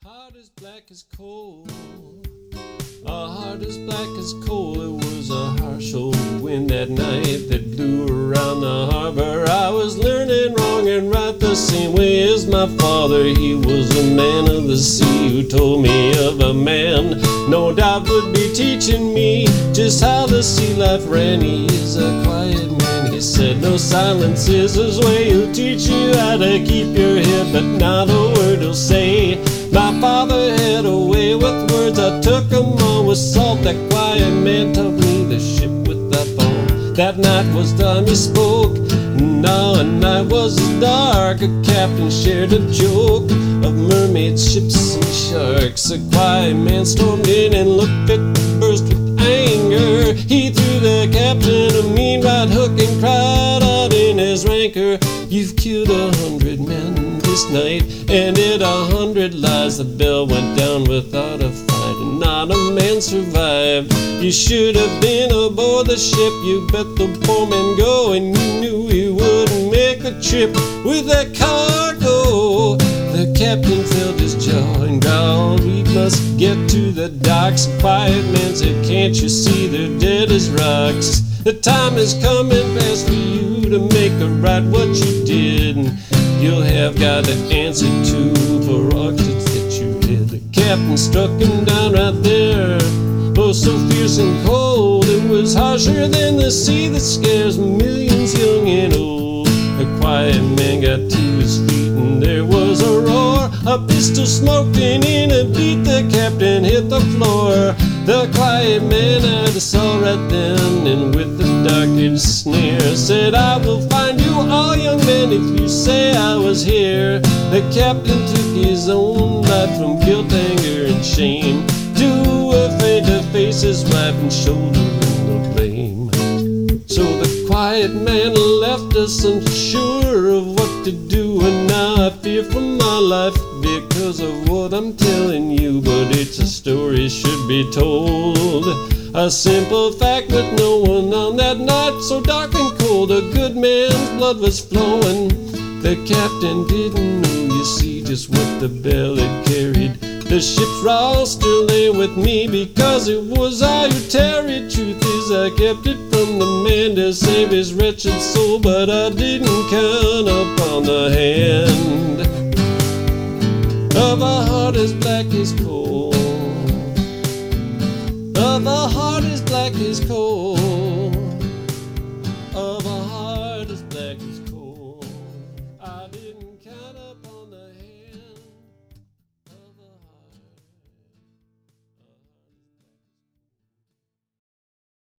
Heart as black as coal. A heart as black as coal. It was a harsh old wind that night that blew around the harbor. I was learning wrong and right the same way as my father. He was a man of the sea who told me of a man no doubt would be teaching me just how the sea life ran. He is a quiet man, he said. No silence is his way. He'll teach you how to keep your head, but not a word he'll say. My father had a way with words. I took them on with salt. That quiet man taught me the ship without fall. That night was time he spoke. Now a night was dark. A captain shared a joke of mermaids, ships, and sharks. A quiet man stormed in and looked at the burst with anger. He threw the captain a mean right hook and cried out in his rancor, "You've killed 100 men this night, and did 100 lies." The bell went down without a fight, and not a man survived. You should have been aboard the ship. You bet the poor man go, and you knew he wouldn't make the trip with that cargo. The captain felt his jaw and growled, "We must get to the docks." Quiet man said, "Can't you see they're dead as rocks? The time has come and passed for you to make right what you did, and you'll have got to answer to for auctions that you did." The captain struck him down right there, oh so fierce and cold. It was harsher than the sea that scares millions young and old. The quiet man got to his feet and there was a roar. A pistol smoked and in a beat the captain hit the floor. The quiet man I saw right then, and with the dark-edged sneer said, "I will find you all, young men, if you say I was here." The captain took his own life from guilt, anger, and shame, too afraid to face his wife and shoulder the blame. So the quiet man left us unsure of what to do, and now I fear for my life because of what I'm telling you. But it's a story should be told, a simple fact with no one on that night so dark and cold. A good man's blood was flowing. The captain didn't know, you see, just what the bell had carried. The ship's roster lay with me because it was I who tarried. Truth is, I kept it from the man to save his wretched soul, but I didn't count upon the hand of a heart as black as coal. Of a heart as black as coal.